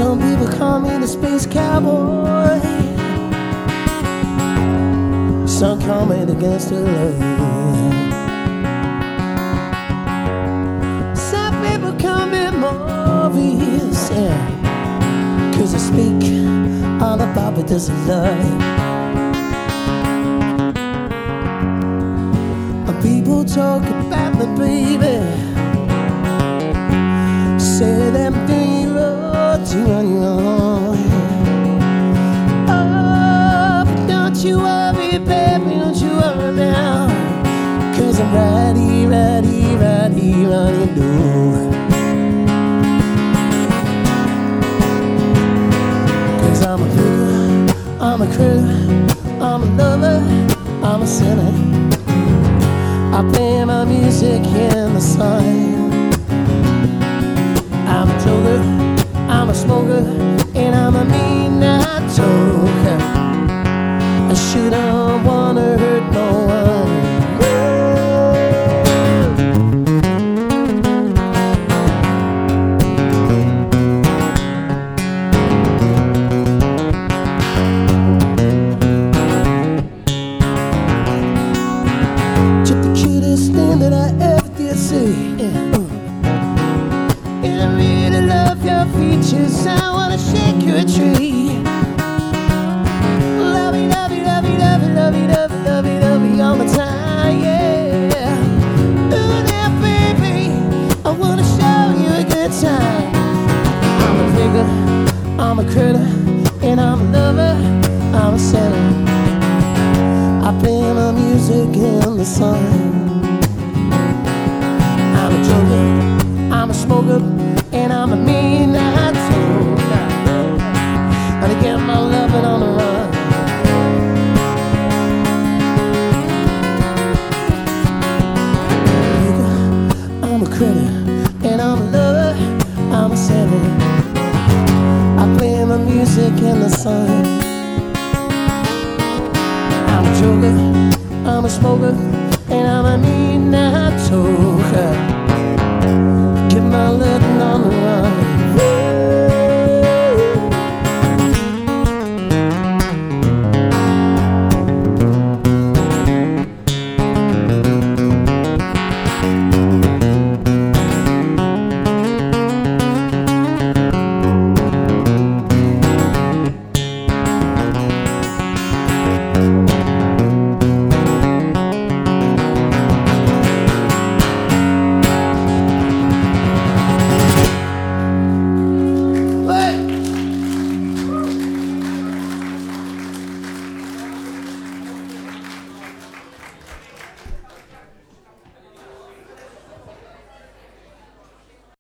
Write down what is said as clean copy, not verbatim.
Some people call me the space cowboy. Some call me the gangster love. Some people call me Morpheus, yeah, 'cause I speak all about what does love. People talk about me, baby, say them things wrong to anyone. Oh, but don't you worry, baby, don't you worry now, 'cause I'm ready, ready, ready, ready to do. Cause I'm a figure, I'm a critter, I'm a lover, I'm a sinner. I play my music in the sun. I'm a joker, I'm a smoker, and I'm a midnight toker. I shouldn't wanna hurt no one. That I ever did see, yeah. And I really love your features. I wanna shake your tree. Love you, love you, love you, love you, love you, love you, love you, love you all the time, yeah. Ooh, now, baby, I wanna show you a good time. I'm a figure, I'm a critter, and I'm a lover, I'm a sinner. I play my music in the sun. I'm a joker, I'm a smoker, and I'm a midnight toker. And I get my loving on the run. I'm a critter, and I'm a lover, I'm a sinner. I play my music in the sun. I'm a joker, I'm a smoker, and I'm a midnight toker. Get my loving on the run.